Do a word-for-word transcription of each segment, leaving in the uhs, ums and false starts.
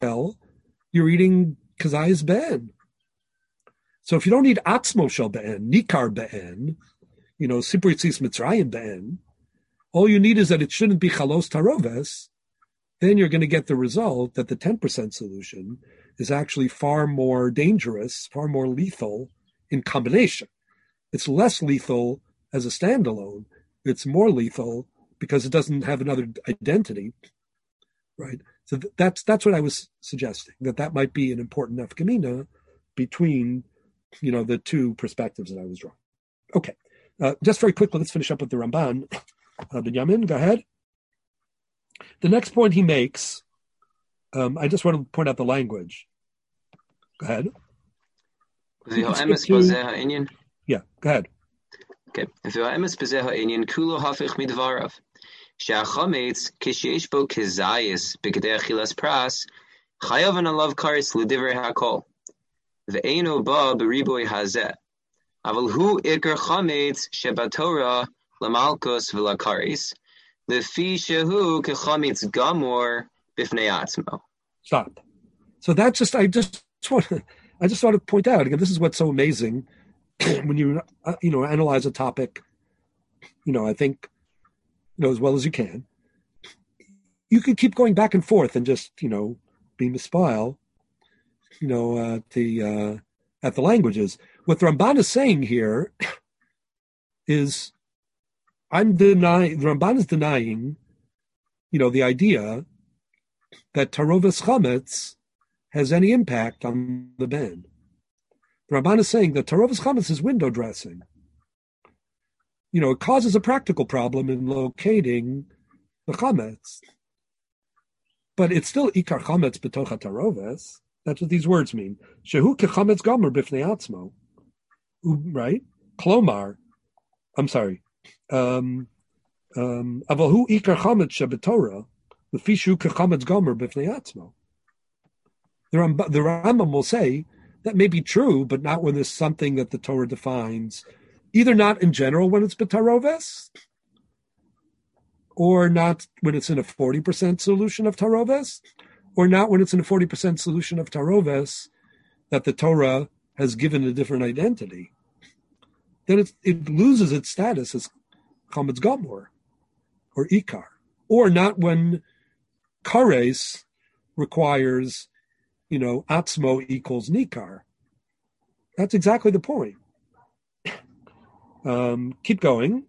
you're eating kazayis be'en. So if you don't need atzmo shel be'en, nikar be'en, you know, sipur yitzis mitzrayim be'en, all you need is that it shouldn't be chalos taroves, then you're going to get the result that the ten percent solution is actually far more dangerous, far more lethal in combination. It's less lethal as a standalone. It's more lethal because it doesn't have another identity, right? So th- that's that's what I was suggesting, that that might be an important nafkamina between, you know, the two perspectives that I was drawing. Okay, uh, just very quickly, let's finish up with the Ramban. Uh, Binyamin, go ahead. The next point he makes, um, I just want to point out the language. Go ahead. To, yeah, go ahead. Okay. She'achametz kishesh bo kezayis b'kedei achilas pras chayav an alav karis l'divrei hakol ve'eino ba b'riboy hazeh aval hu ikar chametz shebatorah lamalkos v'lakaris lefi shehu kechametz gamor b'fnei atzmo. Stop. So that's just I just want to, I just want to point out again. This is what's so amazing when you uh, you know analyze a topic. You know, I think. You know, as well as you can, you can keep going back and forth and just, you know, be misspile, you know, uh, the uh, at the languages. What the Ramban is saying here is, I'm denying. The Ramban is denying, you know, the idea that taroves chametz has any impact on the ben. The Ramban is saying that taroves chametz is window dressing. You know, it causes a practical problem in locating the chametz, but it's still ikar chametz b'toch hataroves. That's what these words mean. Shehu kechametz gomer b'fnei atzmo, right? Klomar, I'm sorry. Um, um, Avalhu ikar chametz shebetorah, l'fishu kechametz gomer b'fnei atzmo. The Rambam, the Rambam will say that may be true, but not when there's something that the Torah defines. Either not in general when it's betaroves, or not when it's in a forty percent solution of taroves, or not when it's in a forty percent solution of taroves that the Torah has given a different identity. Then it, it loses its status as chametz gamor or ikar, or not when kares requires, you know, atzmo equals nikar. That's exactly the point. Um, keep going.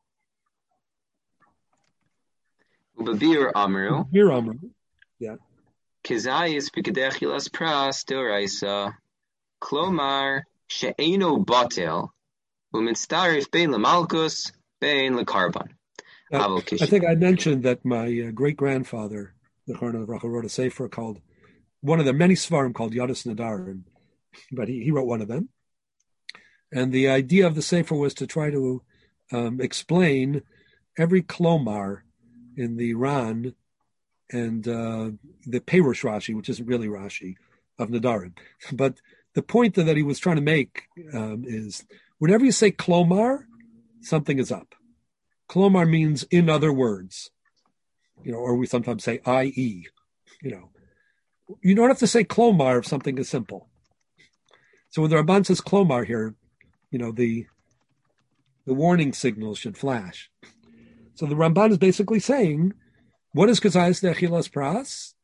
Ubabir amru. Ubabir amru. Yeah. Kizayis b'kedei achilas pras deoraisa. Klomar she'eino batel u'mitztarif bein lemalkus bein lekarban. Uh, I think I mentioned that my uh, great grandfather, the Chorna Avracha, wrote a sefer called, one of the many svarim called Yadis Nadarim, but he, he wrote one of them. And the idea of the Sefer was to try to um, explain every klomar in the Ran and uh, the Perush Rashi, which isn't really Rashi, of Nadarim. But the point that he was trying to make um, is whenever you say klomar, something is up. Klomar means in other words, you know, or we sometimes say that is, you know. You don't have to say klomar if something is simple. So when the Ramban says klomar here, you know, the the warning signal should flash. So the Ramban is basically saying, what is Kazayas de Achilas Pras?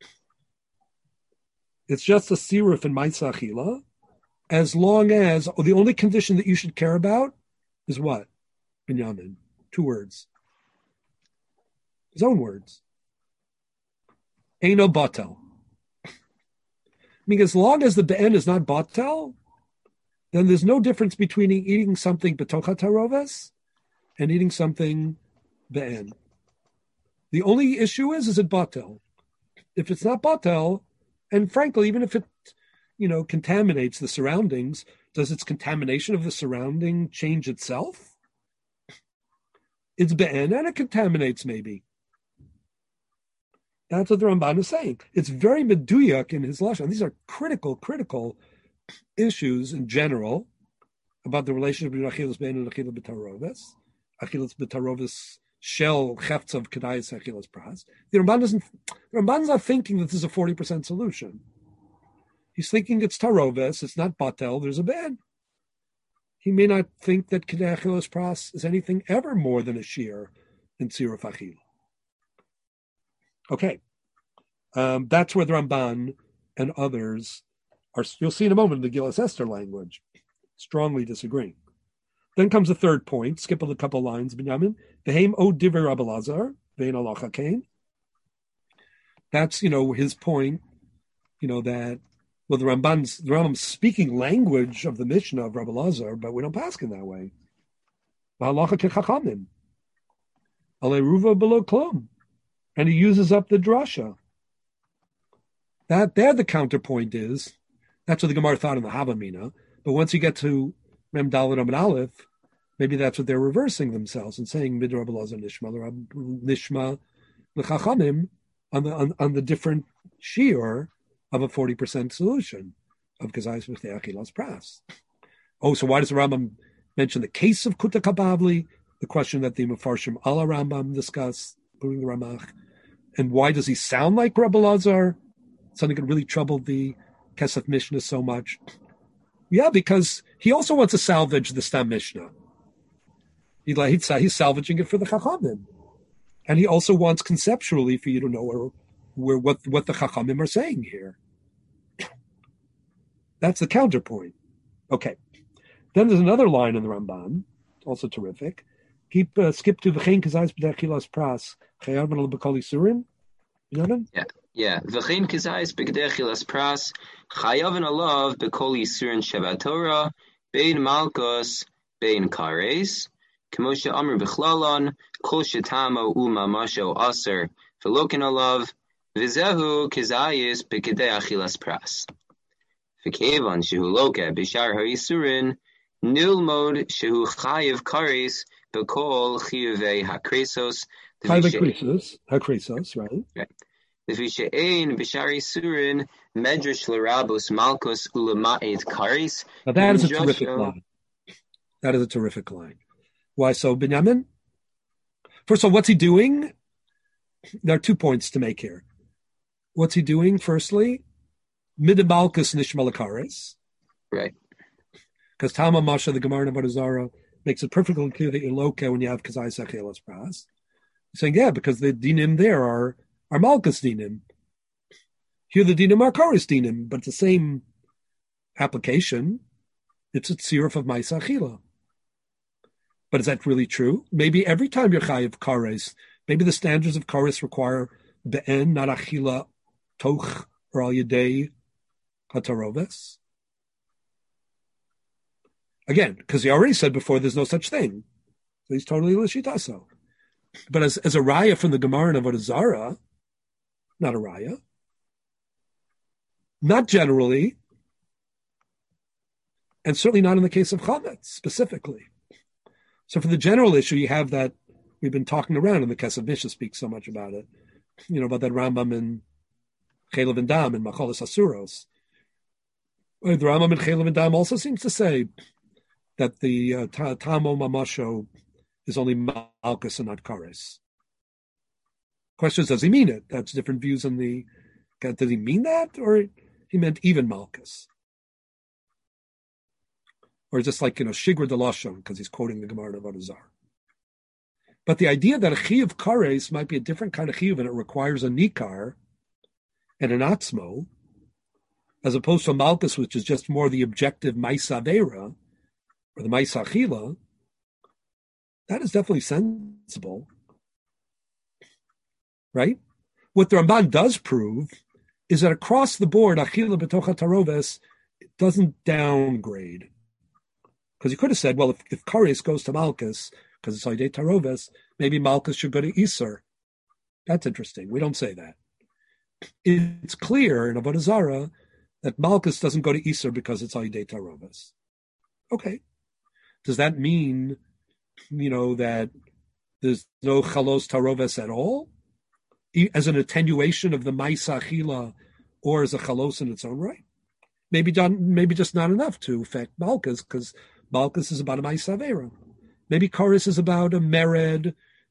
It's just a siruf in Maisa Achila, as long as, oh, the only condition that you should care about is what? Binyamin. Two words. His own words. Eino batel. I mean, as long as the be'en is not batel, then there's no difference between eating something betoch hataroves and eating something be'en. The only issue is, is it batel? If it's not batel, and frankly, even if it, you know, contaminates the surroundings, does its contamination of the surrounding change itself? It's be'en and it contaminates maybe. That's what the Ramban is saying. It's very meduyak in his lashon. These are critical, critical issues in general about the relationship between achilas be'en and achilas b'taroves. Achilas b'taroves shell hefts of kedayis achilas pras. The Ramban doesn't. The Ramban's not thinking that this is a forty percent solution. He's thinking it's taroves. It's not batel. There's a bed. He may not think that kedei achilas pras is anything ever more than a shear in tziruf achila. Okay, um, that's where the Ramban and others are. You'll see in a moment the Gilas Esther language strongly disagreeing. Then comes the third point. Skip a couple lines. Binyamin v'heim o divrei Rabbi Lazar ve'en halacha kain. That's, you know, his point. You know that well the Ramban's the Rambam's speaking language of the Mishnah of Rabbi Lazar, but we don't pass in that way. Halacha kechachamim alei ruva below klum, and he uses up the drasha. That there the counterpoint is. That's what the Gemara thought in the Havamina. But once you get to Mem Dalet Amud Aleph, maybe that's what they're reversing themselves and saying Mid Rabbi Lazar Nishma Nishma L'Chachamim on the on, on the different shiur of a forty percent solution of Kazayis V'Chtei Achilas Pras. Oh, so why does the Rambam mention the case of Kuta Kabavli, the question that the Mefarshim Ala Rambam discuss, including the Ramach, and why does he sound like Rabbi Lazar? Something that really troubled the Kesef Mishnah so much. Yeah, because he also wants to salvage the Stam Mishnah. He, he's, he's salvaging it for the Chachamim. And he also wants conceptually for you to know where, where what, what the Chachamim are saying here. That's the counterpoint. Okay. Then there's another line in the Ramban, also terrific. Keep uh, skip to V'chein Kazayis B'dechilas Pras Chayav B'nol B'kol Yisurim. You know that? Yeah. Yeah, v'chein kizayis b'kedei achilas pras chayav alav b'kol yisurin shevat Torah bein malkos bein kares k'mo she'amar b'chlalon kol shetamo u'mamasho aser v'lokin alav v'zehu kizayis b'kedei achilas pras v'kevan shehu loke b'shar ha'yisurin nilmod shehu chayav kares b'kol chiyuvei hakresos Hakresos, hakresos, right? Right. Now that is a terrific line. That is a terrific line. Why so, Binyamin? First of all, what's he doing? There are two points to make here. What's he doing, firstly? Mid Malkus Nishma Lakaris. Right. Because Tama Masha, the Gemara in Avodah Zarah, makes it perfectly clear that you're loka when you have Kazai Sachelas Pras. Saying, yeah, because the dinim there are are Malkus dinim. Here the dinim are Karis dinim, but it's the same application. It's a tziruf of Maisa Achila. But is that really true? Maybe every time you're chayiv Karis, maybe the standards of Karis require be'en, not Achila, toch, or al yedei hataroves. Again, because he already said before there's no such thing. So he's totally l'shitaso. But as, as a raya from the Gemara in Avodah Zarah, not a raya, not generally, and certainly not in the case of chametz specifically. So for the general issue, you have that we've been talking around, and the Kesef Mishnah speaks so much about it, you know, about that Rambam in Chelev and Dam and Macholis Asuros. The Rambam in Chelev and Dam also seems to say that the uh, Tamo Mamasho is only Malkus and not Kares. Question is, does he mean it? That's different views on the. Did he mean that, or he meant even Malkus? Or just like, you know, Shigur de Lashon, because he's quoting the Gemara of Avodah Zarah. But the idea that a chiyuv kares might be a different kind of chiyuv and it requires a nikar and an atzmo, as opposed to a malchus, which is just more the objective maisa vera, or the maisa achila, that is definitely sensible. Right? What the Ramban does prove is that across the board, achila betocha taroves doesn't downgrade. Because you could have said, well, if, if kares goes to malchus, because it's Aidei Taroves, maybe Malchus should go to Isser. That's interesting. We don't say that. It's clear in Avodah Zarah that Malchus doesn't go to Isser because it's Aidei Taroves. Okay. Does that mean, you know, that there's no Chalos Taroves at all? As an attenuation of the Maisa Achila, or as a Chalos in its own right? Maybe done, maybe just not enough to affect Malchus, because Malchus is about a Maisa Avera. Maybe Chorus is about a mered,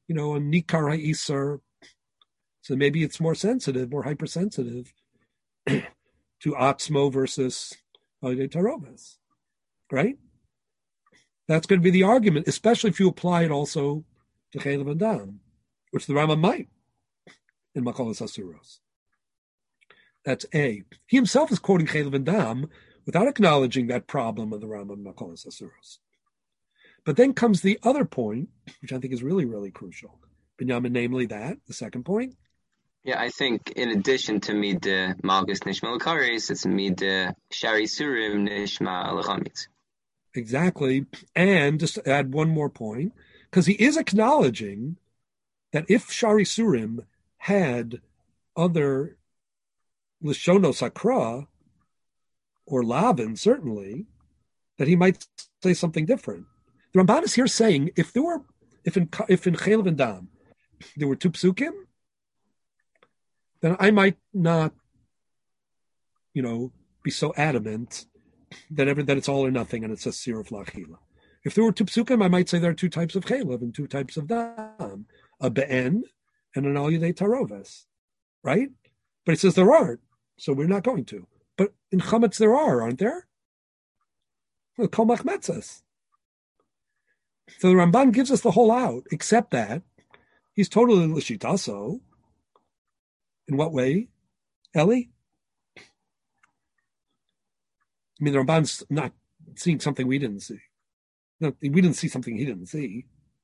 you know, a nikar ha'isar. So maybe it's more sensitive, more hypersensitive to atzmo versus alidei taroves, right? That's going to be the argument, especially if you apply it also to chaylev and dam, which the Rambam might in Makolas Asuros. That's A. He himself is quoting chaylev and dam without acknowledging that problem of the Rambam in Makolas Asuros. But then comes the other point, which I think is really, really crucial. Binyamin, namely that, the second point. Yeah, I think in addition to mid malgus nishma l'kares, it's mid shari surim nishma l'chametz. Exactly. And just to add one more point, because he is acknowledging that if Shari Surim had other Lishono Sakra, or Lavin certainly, that he might say something different. The Ramban is here saying, if there were, if in if in Chaylev and Dam, there were two psukim, then I might not, you know, be so adamant that ever that it's all or nothing and it's a siruf lachila. If there were two psukim, I might say there are two types of chaylev and two types of dam, a be'en and an al yedei taroves, right? But he says there aren't, so we're not going to. But in chametz there are, aren't there? Kol machmetzes. So the Ramban gives us the whole out, except that he's totally l'shitaso. In what way, Eli? I mean, the Ramban's not seeing something we didn't see. No, we didn't see something he didn't see.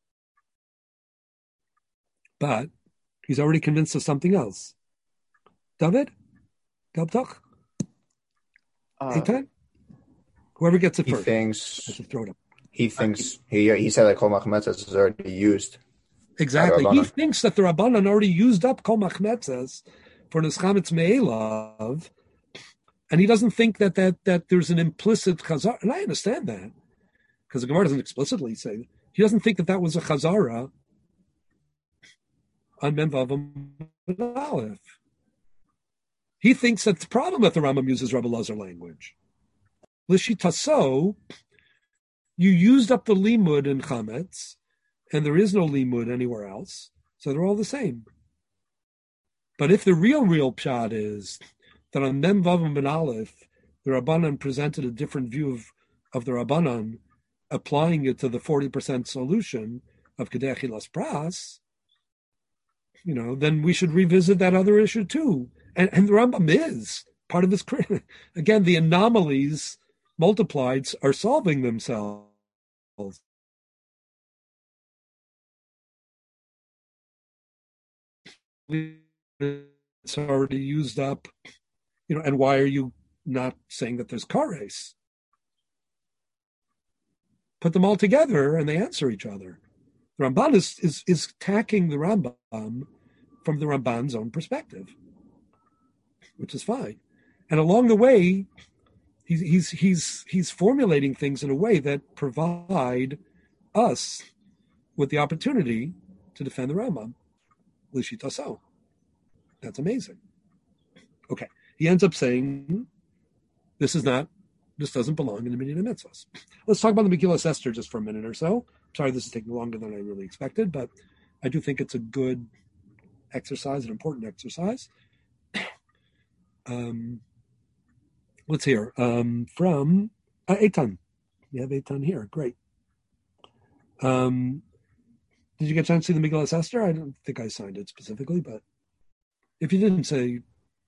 But he's already convinced of something else. David? Gabtach? Uh, Eitan? Whoever gets it he first. Thinks, I should throw it up. He thinks, he he said that Kol Machmetzes is already used. Exactly. He thinks that the Rabbanan already used up Kol Machmetzes for Neschametz Me'elav, and he doesn't think that that that there's an implicit chazara. And I understand that, because the Gemara doesn't explicitly say. He doesn't think that that was a chazara on Mem Vav and Aleph. He thinks that the problem that the Rambam uses Rabbi Lazar language. L'shitaso, you used up the limud in chametz, and there is no limud anywhere else, so they're all the same. But if the real, real pshat is that on Mem Vav and Ben Aleph, the Rabbanan presented a different view of, of the Rabbanan, applying it to the forty percent solution of Kedei Achilas Pras, you know, then we should revisit that other issue too. And, and the Rambam is part of this. Again, the anomalies multiplied are solving themselves. It's already used up, you know, and why are you not saying that there's kares? Put them all together and they answer each other. The Ramban is, is, is attacking the Rambam from the Ramban's own perspective, which is fine. And along the way, he's he's he's he's formulating things in a way that provide us with the opportunity to defend the Rambam. L'shitaso. That's amazing. Okay. He ends up saying, this is not, this doesn't belong in the Minyan Mitzvahs. Let's talk about the Megillas Esther just for a minute or so. Sorry, this is taking longer than I really expected, but I do think it's a good exercise, an important exercise. Um, let's hear um, from uh, Eitan. You have Eitan here. Great. Um, did you get a chance to see the Megillas Esther? I don't think I signed it specifically, but if you didn't say,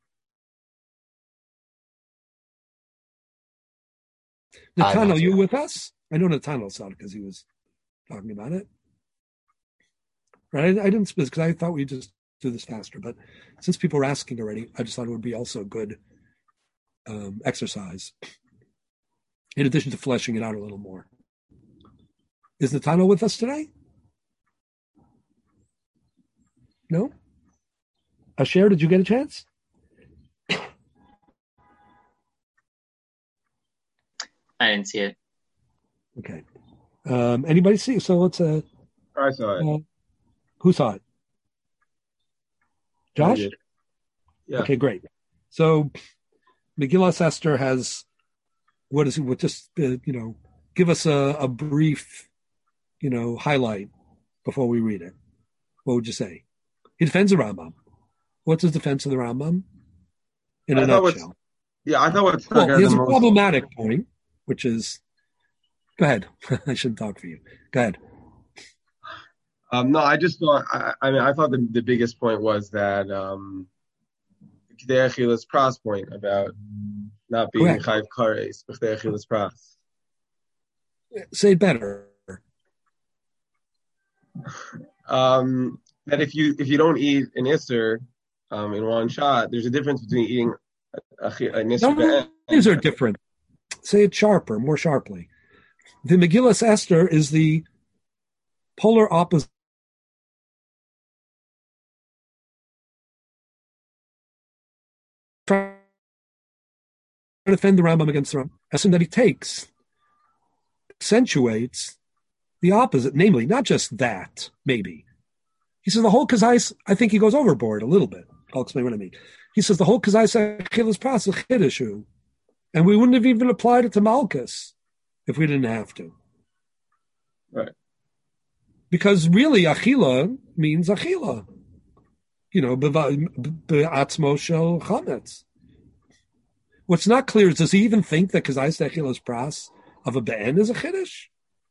Nathaniel, are you with us? I know Nathaniel saw it because he was talking about it. Right? I, I didn't, because I thought we'd just do this faster, but since people were asking already, I just thought it would be also a good um, exercise, in addition to fleshing it out a little more. Is Nathaniel with us today? No? Asher, did you get a chance? I didn't see it. Okay. Um, anybody see it? So let's... Uh, I saw it. Uh, who saw it? Josh? Yeah. Okay, great. So Megillas Esther has, what is it? What just, uh, you know, give us a, a brief, you know, highlight before we read it. What would you say? He defends the Rambam. What's his defense of the Rambam? In a I thought what's- nutshell. Yeah, I thought what struck Well, out he has the a most. problematic point, which is, go ahead. I shouldn't talk for you. Go ahead. Um, no, I just thought. I, I mean, I thought the, the biggest point was that um, the Achilas Pras point about not being Correct. Chayv Kares, but the Achilas Pras. Say it better. Um, that if you if you don't eat an Isser um, in one shot, there's a difference between eating a, a, an Isser. No, these are different. Say it sharper, more sharply. The Megillas Esther is the polar opposite. Trying to defend the Rambam against the Rambam. Lesson that he takes accentuates the opposite, namely, not just that, maybe. He says the whole Kazais, I think he goes overboard a little bit. I'll explain what I mean. He says the whole Kazais Achilas Pras is a Chiddush, and we wouldn't have even applied it to Malchus if we didn't have to. Right. Because really, Achila means Achila. You know, be'atzmo shel chametz. What's not clear is, does he even think that Kazais Achilas Pras of a be'en is a Chiddush?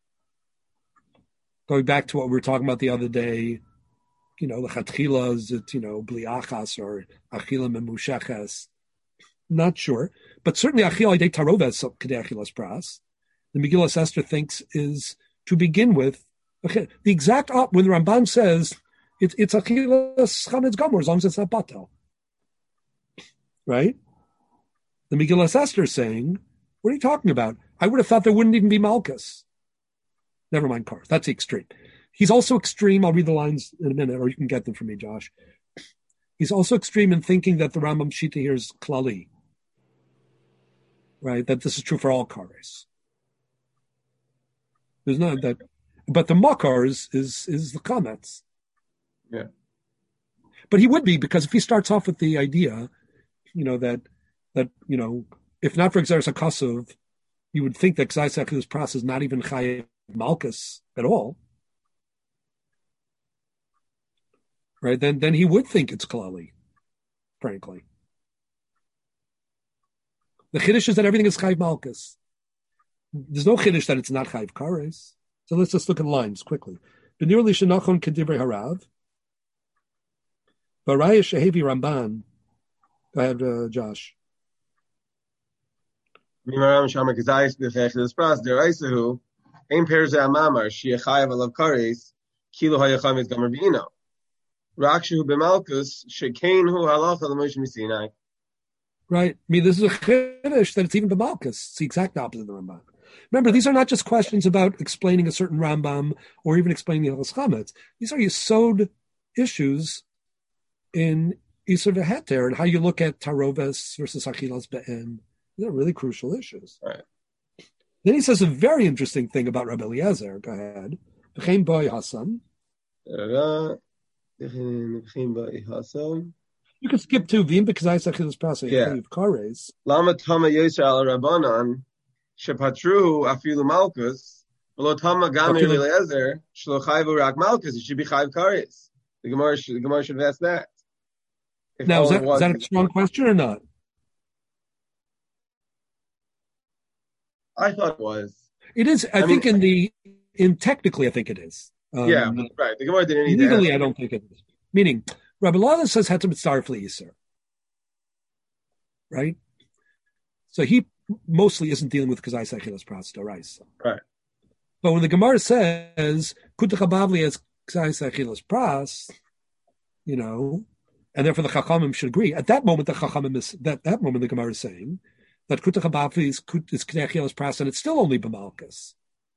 Going back to what we were talking about the other day, you know, the Chatchila, is it, you know, Bliachas or Achila Memusheches? Not sure. But certainly Achila de Taroves Kedei Achilas Pras, the Megillas Esther thinks is, to begin with, okay, the exact op, when the Ramban says it, it's Achilas Chametz Gomor, as long as it's not Batel. Right? The Megillas Esther is saying, what are you talking about? I would have thought there wouldn't even be Malchus. Never mind cars. That's the extreme. He's also extreme. I'll read the lines in a minute, or you can get them from me, Josh. He's also extreme in thinking that the Rambam Shita here is klali, right? That this is true for all cars. There's not that, but the makar is is, is the comments. Yeah. But he would be, because if he starts off with the idea, you know, that that you know, if not for Xeris HaKasuv, you would think that Kazais Achilas Pras is not even Chayev Malchus at all, right? Then, then he would think it's klali, frankly. The chiddush is that everything is Chayev Malchus. There's no chiddush that it's not Chayev Kares. So let's just look at lines quickly. B'nir li shenachon kedivrei harav. Baraya shehevi Ramban. Go ahead, uh, Josh. Mimaram Shama Kazais the Achilas Pras deraisahu. Ein perze amamar shechayev alav kares kilo hayacham is gamer b'ino. Rakshu b'malkus shekein hu halacha l'moshe misinai. Right. I mean, this is a chiddush that it's even b'malchus. It's the exact opposite of the Rambam. Remember, these are not just questions about explaining a certain Rambam or even explaining the Hilchos Chametz. These are yesod issues in Isur v'Heter and how you look at Taroves versus Achilas Be'en. These are really crucial issues. Right. Then he says a very interesting thing about Rabbi Eliezer. Go ahead. V'chein boi Hassan. You can skip to Vim because I said Achilas Pras Yeah. Chayev Kares. Lama Tama Yosher al Rabbanan shepatruhu afilu malchus v'lo Tama Gamer Afilu- Eliezer shlo chayvu rak malchus. It should be chayv kares. The Gemara should, the Gemara should have asked that. If Now, is all it that, was is that a strong question or not? I thought it was. It is. I, I think mean- in the, in technically, I think it is. Um, Yeah, but, right. The Gemara didn't need Legally, that. I don't think it is. Meaning, Rabbi Lala says had to be started Yisr. Right? So he mostly isn't dealing with Kazai Sechilas Pras Dorais. Right. But when the Gemara says, Kutach Bavli as Kazai Sechilas Pras, you know, and therefore the Chachamim should agree. At that moment, the Chachamim is, that, that moment the Gemara is saying that Kutach Bavli is Kazai Sechilas Pras, and it's still only B'malchus.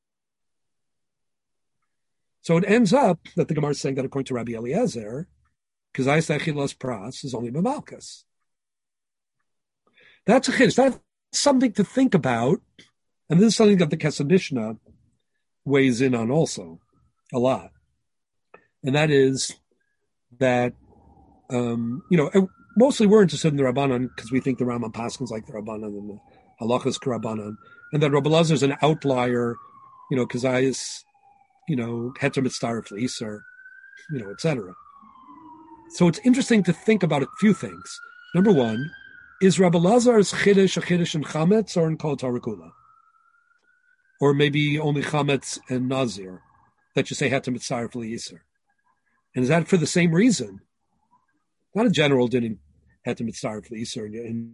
So it ends up that the Gemara is saying that according to Rabbi Eliezer, Kazai Sechilas Pras is only B'malchus. That's a chiddush. That's something to think about, and this is something that the Kesed Mishnah weighs in on also a lot, and that is that um, you know mostly we're interested in the Rabbanan because we think the Rambam Paskins like the Rabbanan and the Halachas Rabbanan, and that Rabbi Elazar is an outlier, you know, Kazayis, you know, Heter Mitzdarif L'Isar, you know, et cetera. So it's interesting to think about a few things. Number one, is Rabbi Lazar's chiddush a chiddush in chametz or in kol Torah kula? Or maybe only chametz and nazir that you say heter mitzaref liyiser? And is that for the same reason? Not a general din heter mitzaref liyiser in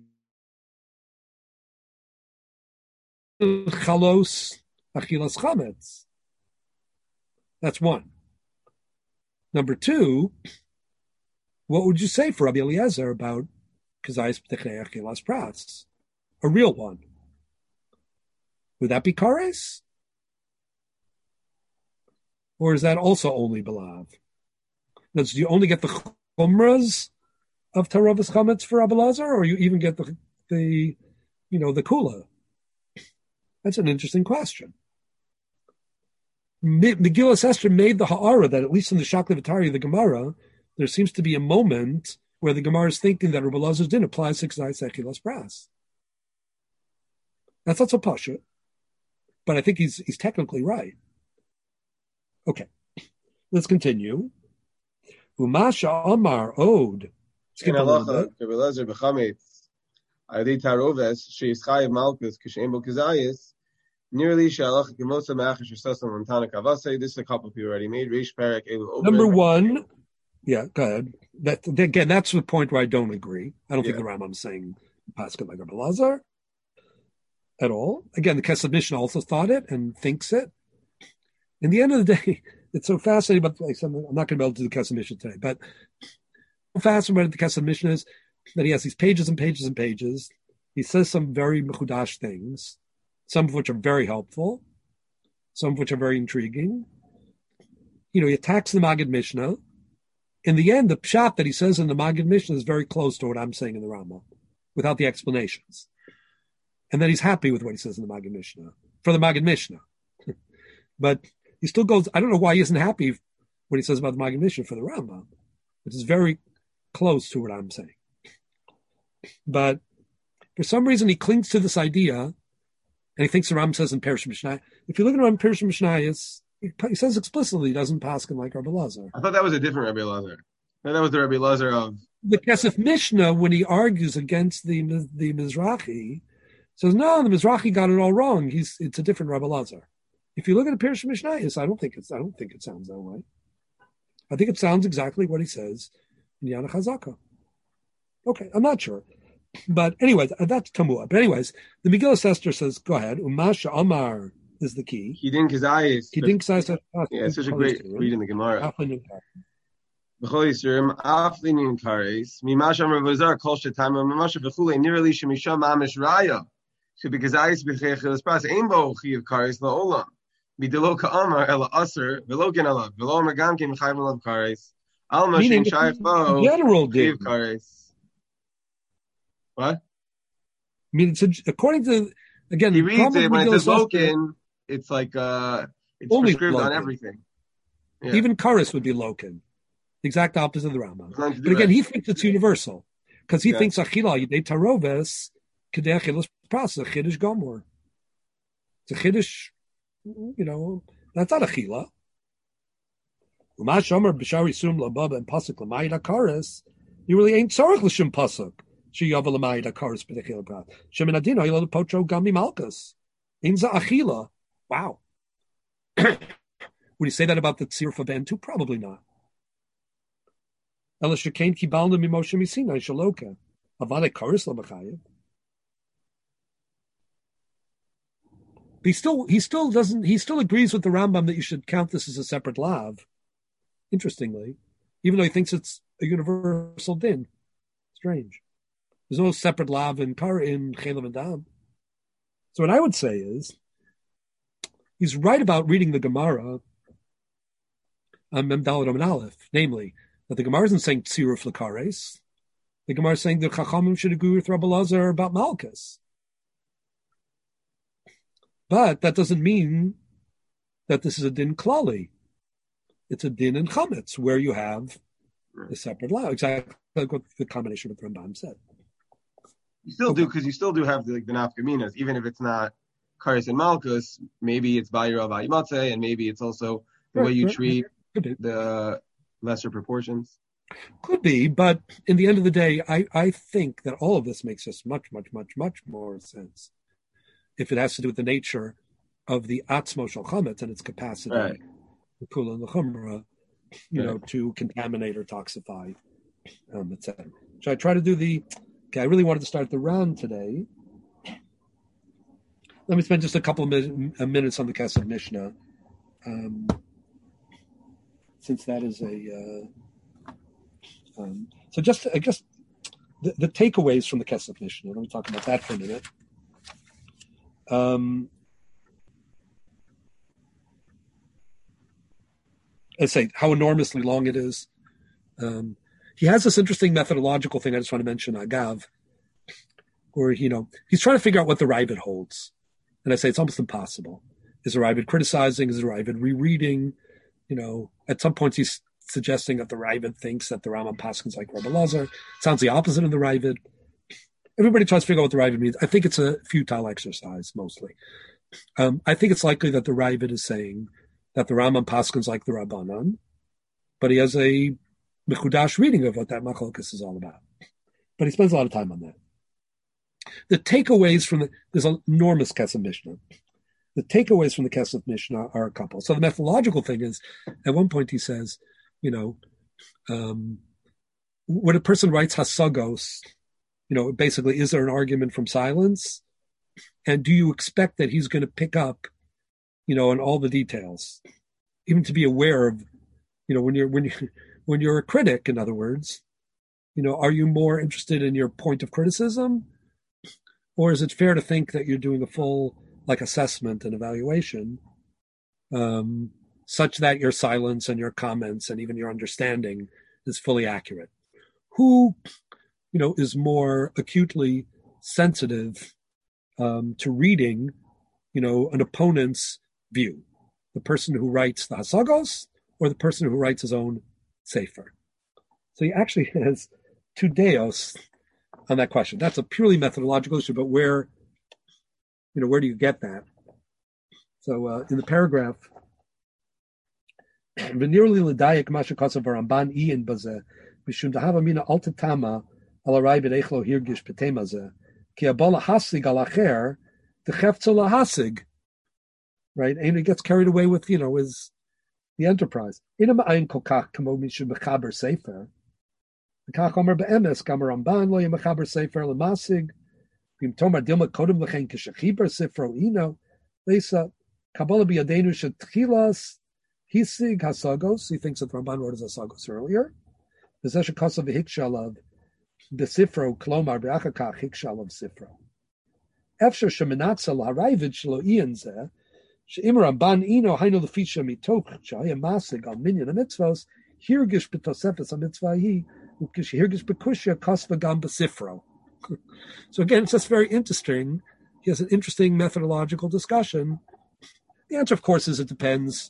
chalos achilas chametz. That's one. Number two, what would you say for Rabbi Eliezer about kazayis b'technei achilas pras? A real one. Would that be kares? Or is that also only belav? Do you only get the chumras of taravas chametz for Rabbi Eliezer, or you even get the, the, you know, the kula? That's an interesting question. Megillas Esther made the ha'ara that at least in the Shakli V'Tari of the Gemara, there seems to be a moment where the Gemara is thinking that Rabbi Elazar's din applies to K'zayis Achilas Pras. That's not so pasha, but I think he's he's technically right. Okay, let's continue. Umasha Amar Od. Skip a little bit. Rabbi Elazar b'chametz aydi taroves sheis chayiv malchus k'shein bo k'zayis. Nearly shalach gemosa ma'achish yisasam montana kavase. This is a couple people already made. Reish Perek Elu. Number one, yeah, go ahead. That again, that's the point where I don't agree. I don't yeah. think the Rambam's saying Pascha like Rabbi Elazar at all. Again, the Kesed Mishnah also thought it and thinks it. In the end of the day, it's so fascinating. But like, I'm not going to be able to do the Kesed Mishnah today. But so fascinating about the Kesed Mishnah is that he has these pages and pages and pages. He says some very mechudash things, some of which are very helpful, some of which are very intriguing. You know, he attacks the Maggid Mishnah. In the end, the pshat that he says in the Maggid Mishnah is very close to what I'm saying in the Rambam, without the explanations. And then he's happy with what he says in the Maggid Mishnah, for the Maggid Mishnah. But he still goes, I don't know why he isn't happy what he says about the Maggid Mishnah for the Rambam, which is very close to what I'm saying. But for some reason, he clings to this idea, and he thinks the Rambam says in Perush Mishnah. If you look at Rambam Perush Mishnah, he says explicitly he doesn't paskin like Rabbi Elazar. I thought that was a different Rabbi Elazar. That was the Rabbi Elazar of the Kesef Mishnah when he argues against the the Mizrahi. Says no, the Mizrahi got it all wrong. He's it's a different Rabbi Elazar. If you look at the Perush Mishnah, I don't think it's I don't think it sounds that way. I think it sounds exactly what he says in Yana Chazaka. Okay, I'm not sure. But anyways, that's Tamua. But anyways, the Megillah Esther says, go ahead. Umasha Amar is the key. He didn't kazayis. He didn't kazayis. Yeah, it's such a great read in the Gemara. B'chol Yisurim, af linyan kares, mimash amar v'zar kol shetama, mimash v'chulei nirali shemisham mamish raya. So because kazayis b'chechilas pras, ein bo chiyav kares la'olam. B'delo ka'amar ela aser, v'lo gen alav, v'lo amar gam ken chayv alav kares. Alma shem shayach bo, chiyav kares. What? I mean, it's a, according to, again, he reads it when it says lokin, it's like, uh, it's prescribed on everything. Yeah. Even kares would be lokin. The exact opposite of the Rambam. But again, that. He thinks it's universal. Because he yeah. thinks achila yidei taroves kedei achilas pras, a chiddush gomor. It's a chiddush, you know, that's not achila. Umash Omer b'shari sum lababa and pasuk l'mayid kares, you really ain't tzarich l'shim pasuk. Sheyav l'mayid kares b'techila pras. Shemin adino yilo pocho gami malchus. Inza achila. Wow. Would you say that about the tzir for Ben too? Probably not. Ela shekain kibalna mimoshe misinai shaloka. Avale kares l'machayev. He still, he still doesn't, he still agrees with the Rambam that you should count this as a separate lav. Interestingly, even though he thinks it's a universal din. Strange. There's no separate lav in Kar in Chelam and Dam. So what I would say is, he's right about reading the Gemara on Mem Daled Amud Aleph, namely that the Gemara isn't saying tziruf lekares. The Gemara is saying the Chachamim should agree with Rabbi Elazar about Malchus. But that doesn't mean that this is a din klali. It's a din in chametz where you have a separate law. Exactly like what the combination of the Rambam said. You still okay. do because you still do have the, like the nafkaminas, even if it's not kares and malchus. Maybe it's bayir al vayimatze, and maybe it's also the right, way you right, treat right. the lesser proportions? Could be, but in the end of the day, I, I think that all of this makes just much, much, much, much more sense if it has to do with the nature of the atzmo shel chametz and its capacity, Right. the kula and the chumrah, you Right. know, to contaminate or toxify, um, et cetera. Should I try to do the? Okay, I really wanted to start the round today. Let me spend just a couple of min- uh, minutes on the Kesef Mishnah, um, since that is a. Uh, um, so just, I guess, the, the takeaways from the Kesef Mishnah. Let me talk about that for a minute. Um, I say how enormously long it is. Um, he has this interesting methodological thing I just want to mention, Agav, where, you know, he's trying to figure out what the Ravid holds. And I say it's almost impossible. Is the Ravid criticizing? Is the Ravid rereading? You know, at some points he's suggesting that the Ravid thinks that the Rambam paskins like Rabbi Lazar. Sounds the opposite of the Ravid. Everybody tries to figure out what the Ravid means. I think it's a futile exercise, mostly. Um, I think it's likely that the Ravid is saying that the Rambam paskins like the Rabbanan, but he has a mechudash reading of what that machlokas is all about. But he spends a lot of time on that. The takeaways from the, there's an enormous Kesef Mishnah. The takeaways from the Kesef Mishnah are a couple. So the methodological thing is, at one point he says, you know, um, when a person writes hasagos, you know, basically, is there an argument from silence? And do you expect that he's going to pick up, you know, on all the details, even to be aware of, you know, when you're when you when you're a critic, in other words, you know, are you more interested in your point of criticism, or is it fair to think that you're doing a full like assessment and evaluation, um, such that your silence and your comments and even your understanding is fully accurate? Who, you know, is more acutely sensitive um, to reading, you know, an opponent's view? The person who writes the Hasagos or the person who writes his own Sefer? So he actually has two deos on that question. That's a purely methodological issue, but where, you know, where do you get that? So uh, in the paragraph, V'nirli l'dayak masha kasav Ramban iyin bazeh mishum dahava mina alta tama al aray b'deichlo hirgish p'temazeh ki abala hasig al acher techefzo lahasig. Right, and he gets carried away with, you know, his the enterprise. Inam ayin kokach kamo mishum mechaber sefer. Kach omer be'emes kamer Ramban lo yemechaber sefer lemasig. Bim tomar dilma kodem lechen kishachiber sefro ino leisa kabbalah biyadenu shetchilas hisig hasagos. He thinks that Ramban wrote his hasagos earlier. V'zeh shekasav v'hikshalav b'sifro klomar b'achakach hikshalav sifro. Efsher shemenatza l'harayvid shelo iyan zeh she'im Ramban ino hainu lefisha mitoch shahaya masig al minyan hamitzvos hirgish b'tosefes hamitzvah hi ukish hirgish b'kushya kasva gam b'sifro. So again, it's just very interesting. He has an interesting methodological discussion. The answer, of course, is it depends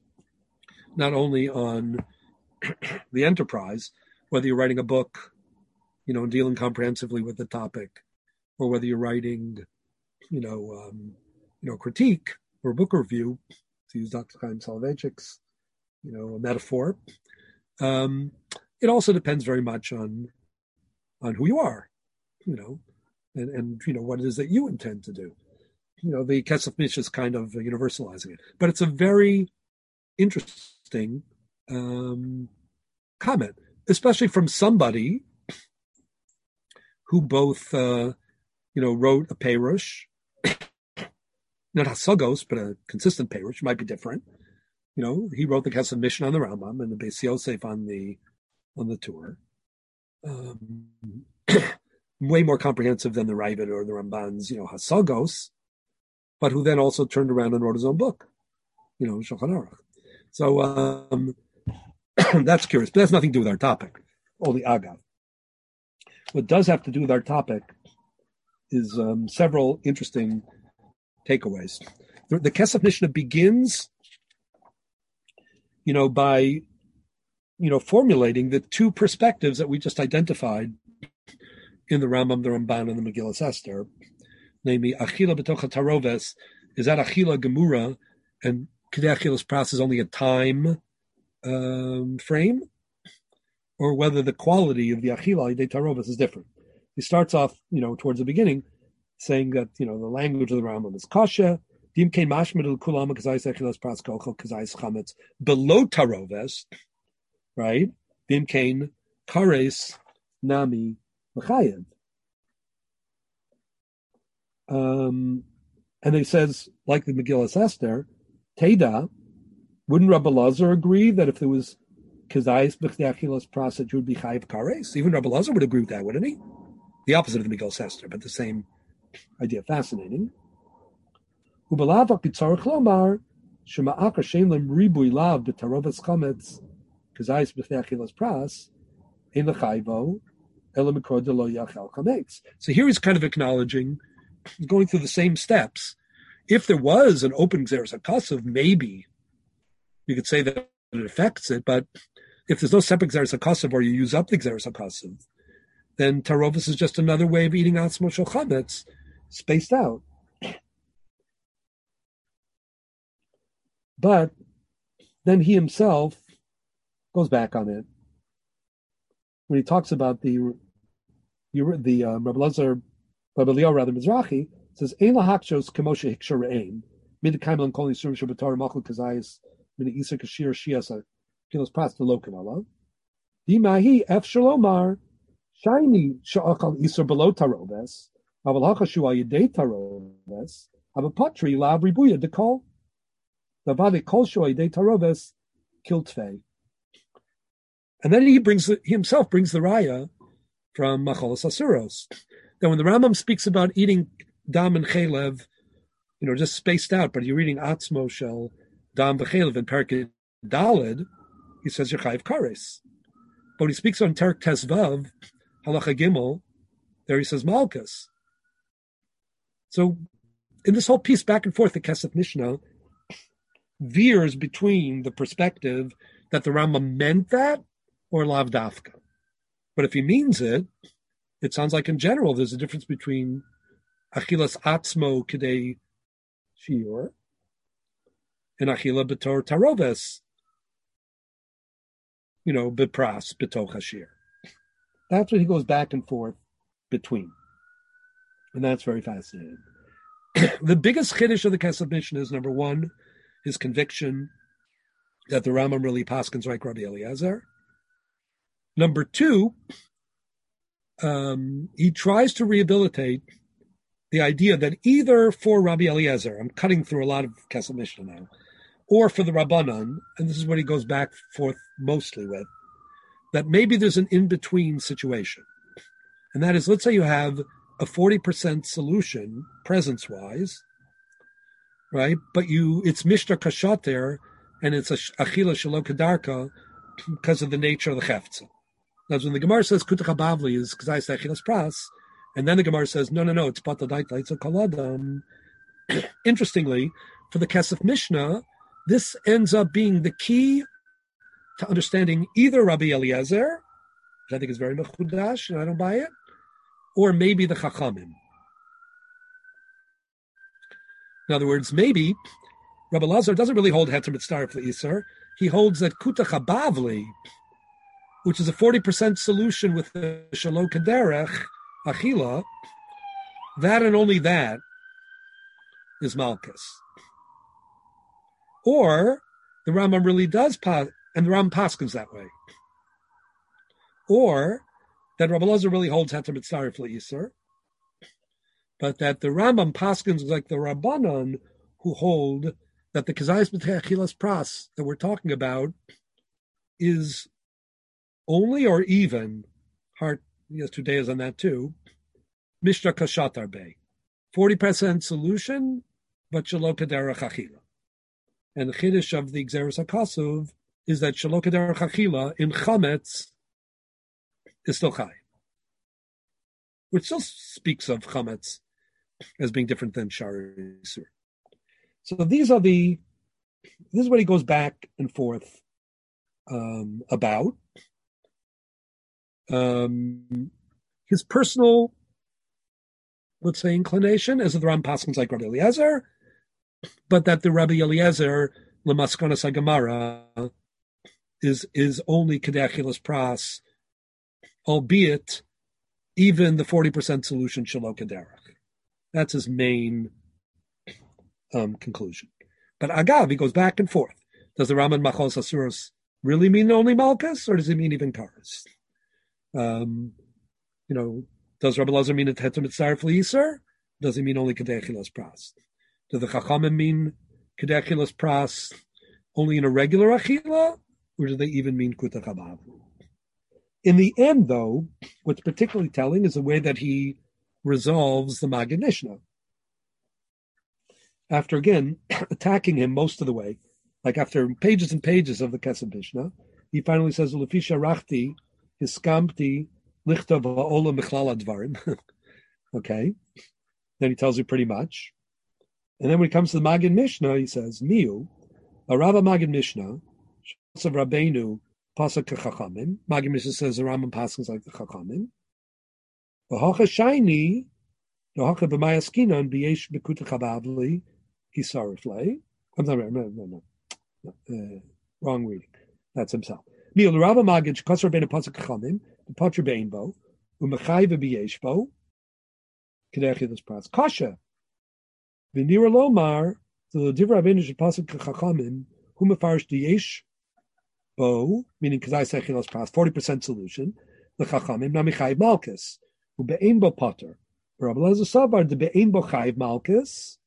not only on the enterprise, whether you're writing a book, you know, dealing comprehensively with the topic, or whether you're writing, you know, um, you know, critique or a book review, to use Doctor Chaim Soloveitchik's, you know, a metaphor. Um, it also depends very much on on who you are, you know, and, and you know what it is that you intend to do. You know, the Kesef Mishnah is kind of universalizing it, but it's a very interesting um, comment, especially from somebody who both, uh, you know, wrote a Perush, not Hasagos, but a consistent Perush, might be different. You know, he wrote the Kesef Mishnah on the Rambam and the Beis Yosef on the on the tour. Um, way more comprehensive than the Ravid or the Ramban's, you know, Hasagos, but who then also turned around and wrote his own book, you know, Shulchan Aruch. So um, that's curious, but that's nothing to do with our topic, only Agav. What does have to do with our topic is um, several interesting takeaways. The, the Kesef Mishnah begins, you know, by, you know, formulating the two perspectives that we just identified in the Rambam, the Ramban, and the Megillas Esther, namely Achila b'tocha taroves, is that Achila Gemura, and Kedei Achilas Pras is only a time um, frame, or whether the quality of the achila de tarovas is different. He starts off, you know, towards the beginning, saying that, you know, the language of the Rambam is kasha. Dim kein mashmid kulama kazayis achilas pras kolchol kazayis chametz below taroves, right? Dim kein kares nami l'chayev. Um, and he says, like the Megillas Esther, Teda, wouldn't Rabbi Lazar agree that if there was kazayis b'chdei achilas pras, it would be chayev kares? Even Rabbi Lazar would agree with that, wouldn't he? The opposite of the Megillas Esther, but the same idea. Fascinating. Ubalava kitzarich lomar shema'akar shein lem ribui lav b'tarovas chametz kazayis b'chdei achilas pras ein l'chayvo ela mikor de lo yachal chametz. So here he's kind of acknowledging, going through the same steps. If there was an open Xeris HaKasav, maybe you could say that it affects it, but if there's no separate Xeris HaKasav or you use up the Xeris HaKasav, then Tarovas is just another way of eating Atzmo Shel Chametz, spaced out. But then he himself goes back on it. When he talks about the the uh, Rabbi Lazar, Rabbi Eliyahu rather Mizrahi, says, Ein lahakshos kemoshe hikshar re'ein, midikayim lan kol yisurim shabatar machal kazayis, min isa kashir shiasa, kilos pras delokin alav. Dimahi ef shalomar, shiny sha'achal isur below tarobes, aval hachashu al yedei tarobes, avapatri lav ribuya dekol, davade kol shu al yedei tarobes, kiltfei. And then he brings, he himself brings the raya from Machalas Asuros. That when the Rambam speaks about eating dam and chelev, you know, just spaced out, but you're eating atzmo shel dam v'chelev in Perek Daled, he says you're chayiv kares. But when he speaks on Terek Tezvav, halacha gimel, there he says malchus. So in this whole piece back and forth, the Kesef Mishnah veers between the perspective that the Rambam meant that or lav dafka. But if he means it, it sounds like in general there's a difference between achilas atzmo kedei shiur and achila betor taroves, you know, bepras betoch hashir. That's what he goes back and forth between. And that's very fascinating. The biggest chiddush of the Kesef Mishnah is, number one, his conviction that the Rambam really paskins like Rabbi Eliezer. Number two, um, he tries to rehabilitate the idea that either for Rabbi Eliezer, I'm cutting through a lot of Kesef Mishnah now, or for the Rabbanan, and this is what he goes back forth mostly with, that maybe there's an in-between situation. And that is, let's say you have a forty percent solution, presence-wise, right? But you, it's Mishtar Kashater, and it's a Achila Shelo Kedarka because of the nature of the Chefza. That's when the Gemara says Kutach Bavli is Kazayis Achilas Pras, and then the Gemara says, no, no, no, it's Patadait Laitzo Kaladam. Interestingly, for the Kesef Mishnah, this ends up being the key to understanding either Rabbi Eliezer, which I think is very mechudash, and I don't buy it, or maybe the Chachamim. In other words, maybe Rabbi Lazar doesn't really hold Heter Mitzaref L'Isur. He holds that Kutach Bavli, which is a forty percent solution with the Shelo Kederech, Achila, that and only that is Malchus. Or the Rambam really does, pas, and the Rambam paskins that way. Or that Rabbi Lazar really holds Heter Mitzaref L'Isur, but that the Rambam paskins like the Rabbanan who hold that the Kazayis B'tei Achilas Pras that we're talking about is only or even, Hart yesterday is on that too, Mishra Kashatar Bey. forty percent solution, but Shelo Kederech Achila. And the Chiddush of the Xeris HaKasuv is that Shelo Kederech Achila in Chametz is still Chai. Which still speaks of Chametz as being different than Shari Sur. So these are the, this is what he goes back and forth um, about. Um, his personal, let's say, inclination, as the Ram paskins like Rabbi Eliezer, but that the Rabbi Eliezer Lemaskonas Gemara is is only Kedei Achilas Pras albeit even the forty percent solution shelo kederach. That's his main um, conclusion. But agav, he goes back and forth. Does the Raman Machos Asuros really mean only Malchus, or does it mean even Karas? Um, you know, does Rabbi Lazar mean a Tetem Mitzaref L'Yisr? Does he mean only Kedechilas Pras? Do the Chachamim mean Kedechilas Pras only in a regular Achila, or do they even mean Kutach Habav? In the end, though, what's particularly telling is the way that he resolves the Magid Mishnah. After, again, attacking him most of the way, like after pages and pages of the Kesef Mishnah, he finally says, Lefisha Rachti, Hiskamti, Lichta Va'ola Michlala Dvarim. Okay. Then he tells you pretty much. And then when he comes to the Magid Mishnah, he says, Miu, a Rava Magid Mishnah, of Rabbeinu, Pasuk Chachamim. Magid Mishnah says the Rambam passes like the Chachamim. V'hocha Shaini, v'hocha b'mayaskinan b'yesh b'kutach habavli, hisariflei. I'm not right, no, no, no. Uh, wrong reading. That's himself. Miu, the Rava Magid, Shkos Rabbeinu Pasuk Chachamim, the Patra Beinbo, u'mechai v'b'yeshbo, Kedechilas Pras. Kasha. V'nira lomar, the Divrei Rabbeinu Pasuk Chachamim, hu mefarish d'yesh bo, meaning Kazai Sechilas Pras, forty percent solution, the Chachamim, Namichai Malchus, who be'ein bo potter. Rabbi Elazar Savar, the be'ein bo chayv Malchus,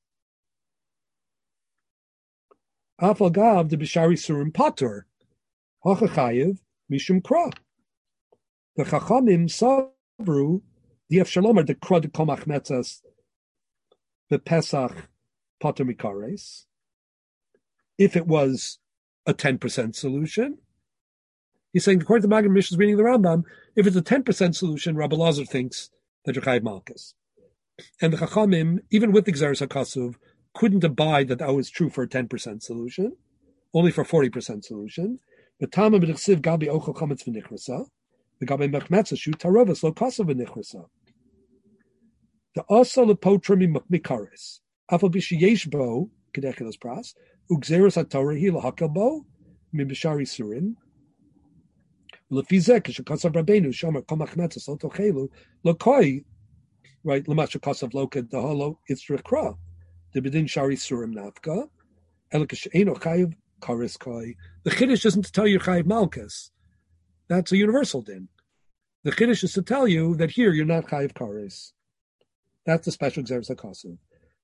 Afal Gav, the Bishari Surim Potter, Hacha Chayiv, Mishum Kra. The Chachamim Savru, the Efshalomar, the Kra de Komach Metzas, the Pesach Potter Mikares. If it was a ten percent solution, he's saying, according to Magid Mishnah's reading of the Rambam, if it's a ten percent solution, Rabbi Lazar thinks that you're Chayiv Malchus. And the Chachamim, even with the Gzeres HaKasuv, couldn't abide that that was true for a ten percent solution, only for a forty percent solution. But Tama b'Dichsiv Gabi Ochel Chametz v'Nichrasa, the Gabi Mechmetza Shu Tarovas Lo Kasav v'Nichrasa. The Asa Lepotra Mikares, Afal Bishi Yeshbo, Kedechilas Pras, Ugzeres HaTorah Hi Lahakel Bo, Mibishari Surim, Lefizek, Shakasav Rabbeinu, Shomer Komach Metzas Lo Tochelu, Lokoi, right, Lamasha Kasav Loka Daholo Itzrikra, the Bedin Shari Surim Nafka, Elikash Eno Chayiv Karis Koi. The Chiddush isn't to tell you Chayiv Malchus. That's a universal din. The Chiddush is to tell you that here you're not Chayiv Karis. That's the special Gzeres HaKasuv.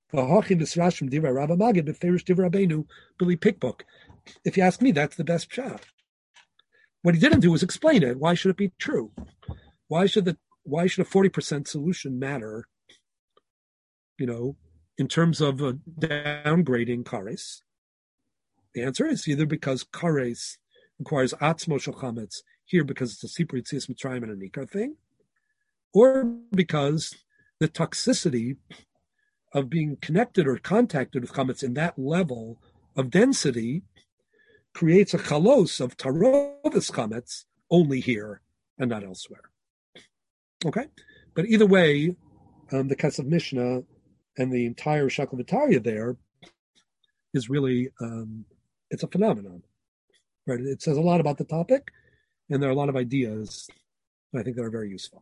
If you ask me, that's the best pshat. What he didn't do was explain it. Why should it be true? Why should the why should a forty percent solution matter? You know, in terms of uh, downgrading kares. The answer is either because kares requires atzmo shel chametz here because it's a sipur yitzias mitzrayim and a nikar thing, or because the toxicity of being connected or contacted with chametz in that level of density creates a chalos of tarovis chametz only here and not elsewhere. Okay? But either way, um, the Kesef Mishnah and the entire Shekel V'Tarya there is really, um, it's a phenomenon. Right? It says a lot about the topic, and there are a lot of ideas I think that are very useful.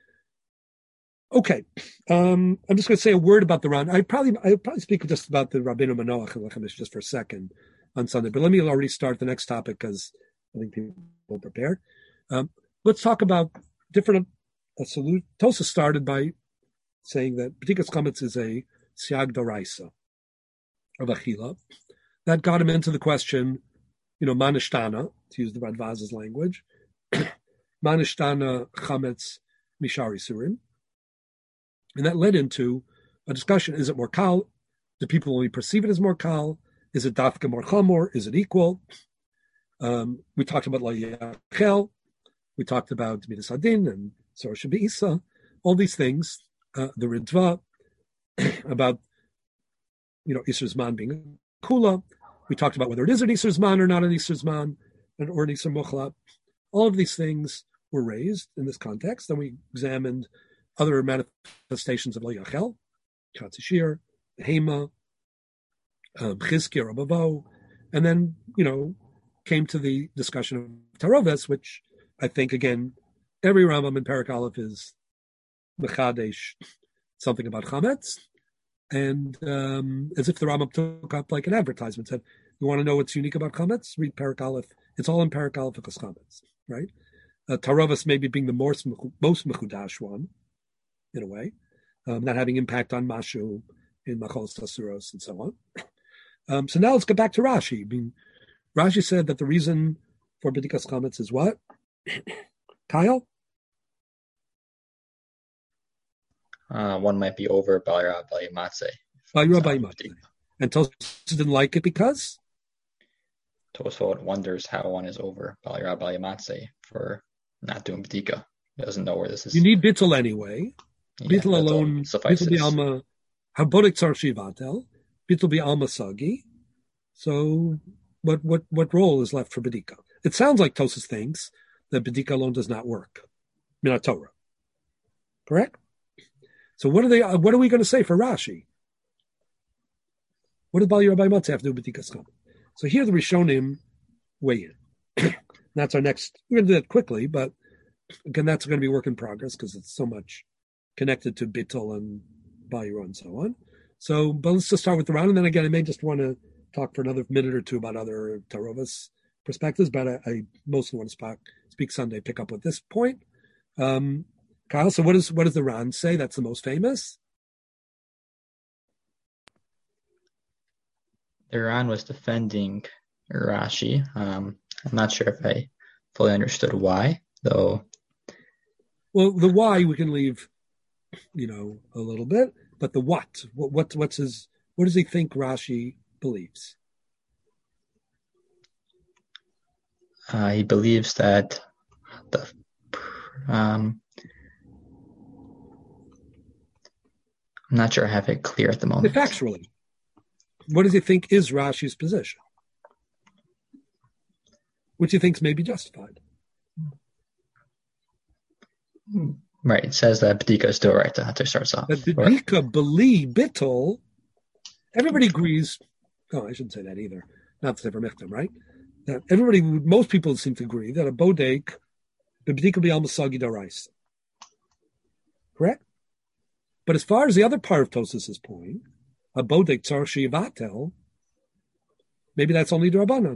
Okay, um, I'm just going to say a word about the Ran. I probably I probably speak just about the Rabbeinu Manoach and just for a second on Sunday, but let me already start the next topic because I think people are prepared. Um, let's talk about different uh, solutions. Tosa started by saying that B'dikas Chametz is a siag d'oraisa of achila. That got him into the question, you know, manishtana, to use the Radvaz's language, manishtana chametz mishari surim. And that led into a discussion. Is it more kal? Do people only perceive it as more kal? Is it dafka more chamor? Is it equal? Um, we talked about la yachel. We talked about midas hadin and sorah shebeisa. All these things. Uh, the ridva about, you know, Isser Zman being a kula. We talked about whether it is an Isser Zman or not an Isser Zman or an Isser Muchla. All of these things were raised in this context. Then we examined other manifestations of Lo Yachel, Chatzishir, Hema, um, Chizki, or Abavo, and then, you know, came to the discussion of Taroves, which I think, again, every Rambam in Perek Aleph is mechadesh something about chametz, and um, as if the Rambam took up like an advertisement, said, "You want to know what's unique about chametz? Read Perek Aleph. It's all in Perek Aleph because chametz, right?" Uh, Taravas maybe being the most most mechudash one, in a way, um, not having impact on Mashu in Machalos Tasuros and so on. Um, so now let's get back to Rashi. I mean, Rashi said that the reason for B'dikas chametz is what? Kyle? Uh, one might be over Balira Balimatse. Balira Balimatse. And Tosfos didn't like it because? Tosfot wonders how one is over Balira Balimatse for not doing B'dika. He doesn't know where this is. You need bittul anyway. Yeah, bittul alone, suffices. Bittul bi'alma, habodik tzar shivatel, bittul bi'alma sagi. So what, what, what role is left for B'dika? It sounds like Tosfos thinks that B'dika alone does not work. Minat Torah. Correct? So what are they? What are we going to say for Rashi? What does Bal Yirah B'Matze have to do with B'dikas chametz? So here the Rishonim weigh in. That's our next. We're going to do that quickly, but again, that's going to be work in progress because it's so much connected to Bittul and Bal Yirah and so on. So, but let's just start with the round, and then again, I may just want to talk for another minute or two about other Tarovas perspectives, but I, I mostly want to speak, speak Sunday, pick up with this point. Um, Kyle, so what, is, what does the Ran say? That's the most famous? The Ran was defending Rashi. Um, I'm not sure if I fully understood why, though. Well, the why we can leave, you know, a little bit, but the what? What, what what's his? What does he think Rashi believes? Uh, he believes that the um, I'm not sure I have it clear at the moment. Factually, what does he think is Rashi's position? Which he thinks may be justified. Right. It says that B'dika is still right. That starts off. That B'dika, B'li, Bittul, everybody agrees. Oh, I shouldn't say that either. Not the Sefer Michtam, right? That everybody, most people seem to agree that a bodek, the B'dika B'al Masagi Daraisa. Correct? But as far as the other part of Tosfos's point, a bodek tzar shivatel, maybe that's only D'Rabbanan.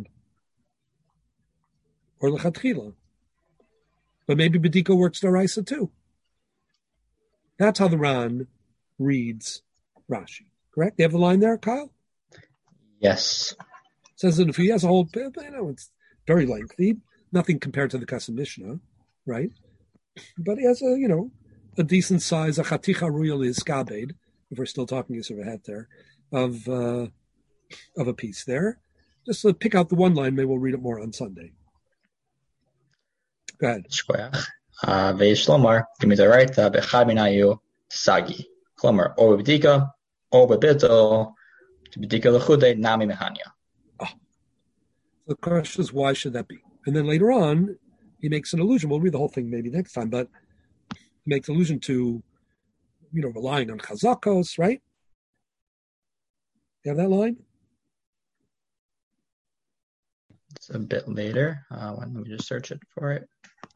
Or L'chatchila. But maybe B'dika works Daraisa too. That's how the Ran reads Rashi. Correct? You have the line there, Kyle? Yes. It says that if he has a whole, you know, it's very lengthy, nothing compared to the Kasem Mishnah, right? But he has a, you know, a decent size, a chaticha ruyal is kabed, if we're still talking Yisur V'het there, of uh, of a piece there. Just to pick out the one line, maybe we'll read it more on Sunday. Go ahead. Veish Lomar, Gimidaraita, Bechad Minayu, Sagi. Klomer, O B'dika, O B'bittel, B'dika L'chude, Nami Mehanya. The question is, why should that be? And then later on, he makes an allusion. We'll read the whole thing maybe next time, but he makes allusion to, you know, relying on chazakos, right? You have that line? It's a bit later. Uh, let me just search it for it.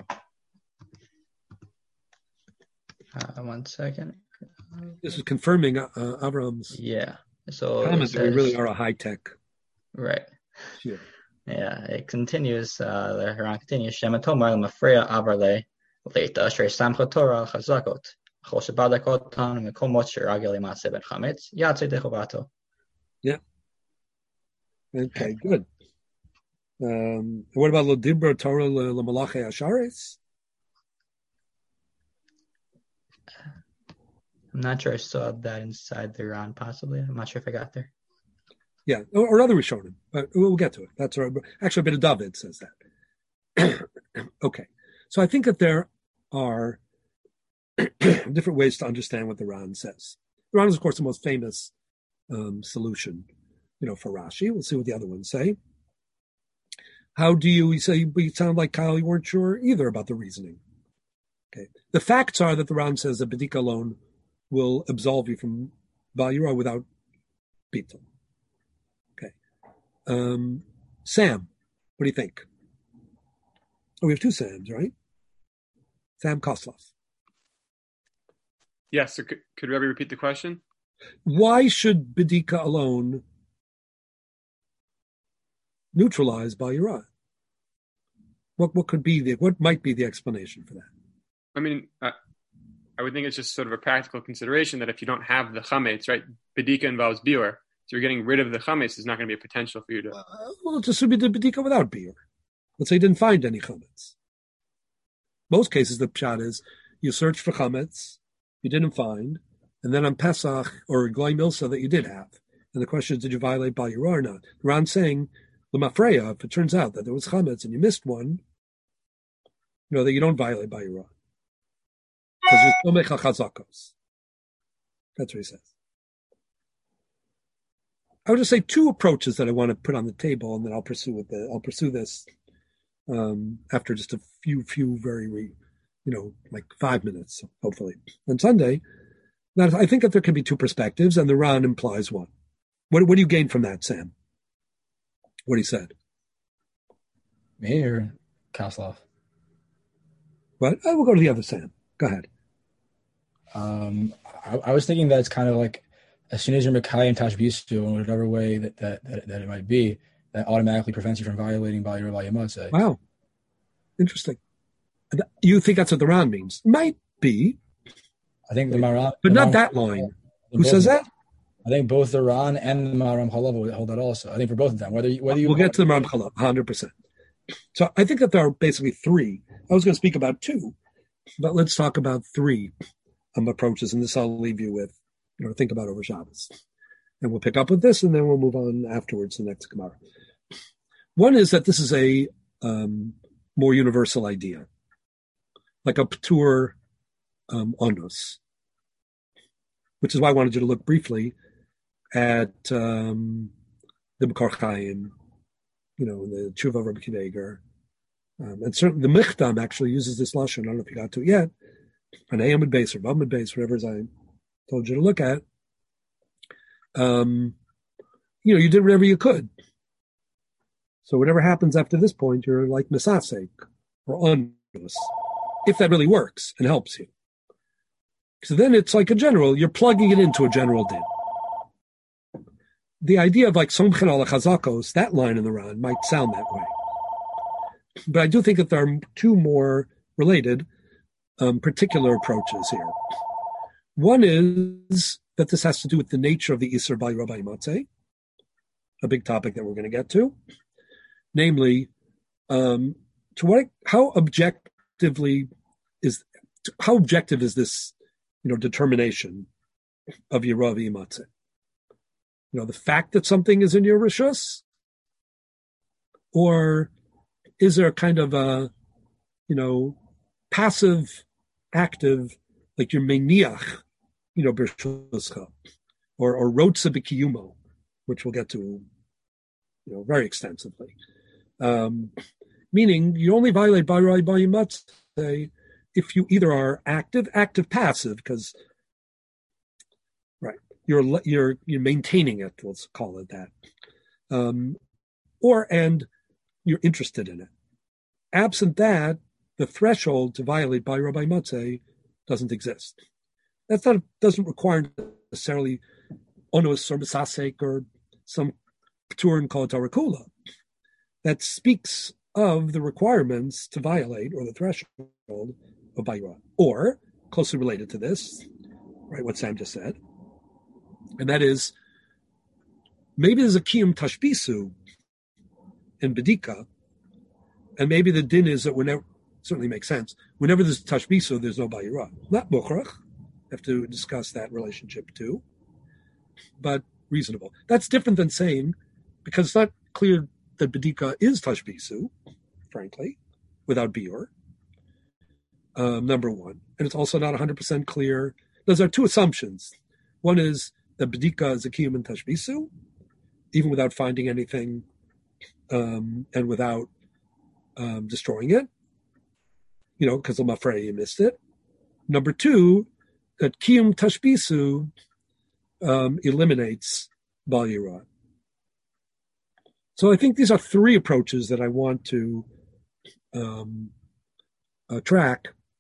Uh, one second. This is confirming uh, Avram's yeah. So comment says, that we really are a high tech. Right. Yeah. Yeah. It continues. Uh, the Haran continues. Shematomar l'mafreya avarle leita asher samcha Torah chazakot chol shebadakotan mekomot sheragel imatze ben chametz yatze dechovato. Yeah. Okay. Good. Um, what about lo dibra Torah l'malachei asharis? I'm not sure I saw that inside the Ran, possibly. I'm not sure if I got there. Yeah, or, or other Rishonim, but we'll get to it. That's right. Actually, a bit of David says that. Okay, so I think that there are different ways to understand what the Ran says. The Ran is, of course, the most famous um, solution, you know, for Rashi. We'll see what the other ones say. How do you? You say you sound like Kyle. You weren't sure either about the reasoning. Okay, the facts are that the Ran says that B'dika alone will absolve you from Bal Yirah without Bittul. Okay. Um, Sam, what do you think? Oh, we have two Sams, right? Sam Koslov. Yes, so could, could Rebbe repeat the question? Why should Bedika alone neutralize Bal Yirah? What what could be the what might be the explanation for that? I mean, uh, I would think it's just sort of a practical consideration that if you don't have the chametz, right, Bedika involves biur, so you're getting rid of the chametz. There's not going to be a potential for you to. Uh, well, just be the Bedika without biur. Let's say you didn't find any chametz. Most cases, the pshat is you search for chametz, you didn't find, and then on Pesach or Goy Milsa that you did have. And the question is, did you violate Bal Yirah or not? Ron's saying, L'mafreya, if it turns out that there was chametz and you missed one, you know, that you don't violate Bal Yirah. Because you're still mechal chazakos. That's what he says. I would just say two approaches that I want to put on the table, and then I'll pursue with the I'll pursue this um, after just a few, few very, re, you know, like five minutes, hopefully, on Sunday. That I think that there can be two perspectives, and the Ran implies one. What, what do you gain from that, Sam? What he said? Me or Koslov? What? I will go to the other Sam. Go ahead. Um, I, I was thinking that it's kind of like as soon as you're Mekayim Tashbisu in whatever way that, that, that, that it might be, that automatically prevents you from violating Bal Yirah Bal Yamatzeh. Wow. Interesting. You think that's what the Ran means? Might be. I think the Maram... But the not Maram, that line. Who both, says that? I think both the Ran and the Maram Chalav would hold that also. I think for both of them. Whether you, whether you We'll get to the Maram Chalav, one hundred percent. So I think that there are basically three. I was going to speak about two, but let's talk about three um, approaches, and this I'll leave you with, you know, think about over Shabbos. And we'll pick up with this, and then we'll move on afterwards to the next Gemara. One is that this is a um, more universal idea, like a Ptur um, onus, which is why I wanted you to look briefly at um, the Mekar Chaim, you know, the Tshuva of Rabbi Akiva Eiger. Um, and certainly the Michtam actually uses this lashon. I don't know if you got to it yet. An Ayamid base or Bamid base, whatever as I told you to look at. Um, you know, you did whatever you could. So whatever happens after this point, you're like misasek or onus, if that really works and helps you. So then it's like a general, you're plugging it into a general din. The idea of like somchen ala chazakos, that line in the Ran might sound that way. But I do think that there are two more related um, particular approaches here. One is that this has to do with the nature of the Isser Bal Yirah Bal Yamatzeh, a big topic that we're going to get to. Namely, um, to what, how objectively is, how objective is this, you know, determination of Yirah Bal Yamatzeh? You know, the fact that something is in your rishus, or is there a kind of a, you know, passive, active, like your meniach, you know, b'rshuscha, or or rotza b'kiyumo, which we'll get to, you know, very extensively. Um, meaning, you only violate Bal Yirah Bal Yamatzeh if you either are active, active, passive, because right, you're you're you're maintaining it. Let's call it that, um, or and you're interested in it. Absent that, the threshold to violate Bal Yirah Bal Yamatzeh doesn't exist. That's not doesn't require necessarily onus or misasek or some ptur and kol Torah kula. That speaks of the requirements to violate or the threshold of Bal Yirah, or closely related to this, right? What Sam just said, and that is maybe there's a kiyum tashbisu in Bedika, and maybe the din is that whenever, certainly makes sense, whenever there's tashbisu, there's no Bal Yirah. Not mukhrach. Have to discuss that relationship too, but reasonable. That's different than saying, because it's not clear that Bedika is tashbisu, frankly, without biur, um, number one. And it's also not one hundred percent clear. Those are two assumptions. One is that Bedika is a kiyum and tashbisu, even without finding anything um, and without um, destroying it, you know, because of Mafrei, you missed it. Number two, that kiyum tashbisu um, eliminates Bal Yirah. So I think these are three approaches that I want to um, uh, track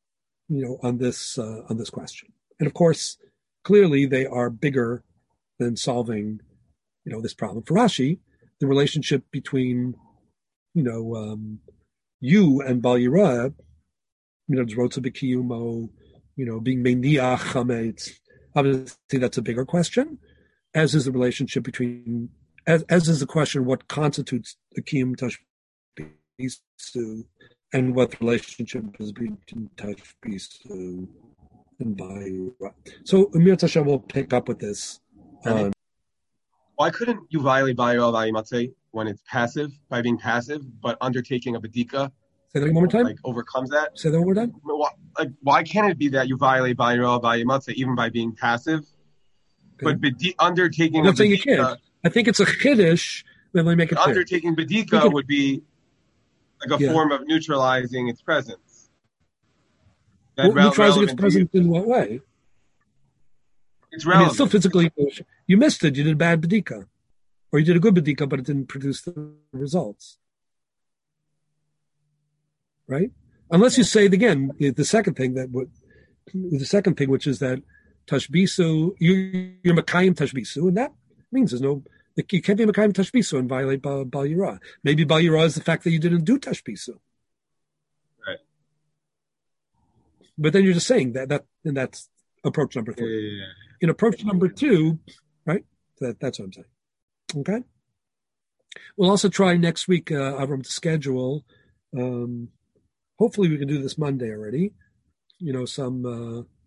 you know, on this uh, on this question. And of course, clearly they are bigger than solving, you know, this problem. For Rashi, the relationship between, you know, um, you and Bal Yirah, you know, Zrotza B'Kiyumo, you know, being Meniach Chametz, obviously that's a bigger question, as is the relationship between, as, as is the question what constitutes the Kiyum Tashbisu and what the relationship is between Tashbisu and Bal Yirah. So Umir Tashem will pick up with this. Um, Why couldn't you violate Bal Yirah V'Yimatzeh when it's passive, by being passive, but undertaking a Badika Say that one more time. like overcomes that? Say that one more time. Why, like, why can't it be that you violate Bal Yirah V'Yimatzeh even by being passive? Okay. But bedi- undertaking I'm a not saying you Badika, can't. I think it's a chiddush. Let me make it clear. undertaking Badika can- would be like a Yeah. form of neutralizing its presence. That Well, rel- neutralizing its relevant to you. presence in what way? It's I mean, relevant. it's still physically. You missed it. You did a bad badika, or you did a good badika, but it didn't produce the results. Right? Unless you say it again, the second thing that would, the second thing, which is that tashbisu, you, you're makayim tashbisu, and that means there's no, you can't be makayim tashbisu and violate Bal Bal Yirah. Maybe Bal Yirah is the fact that you didn't do tashbisu. Right. But then you're just saying that, that, and that's approach number Yeah, three. yeah, yeah. In approach number two, right? That, that's what I'm saying. Okay. We'll also try next week, uh, Avram, to schedule. Um, hopefully, we can do this Monday already. You know, some uh,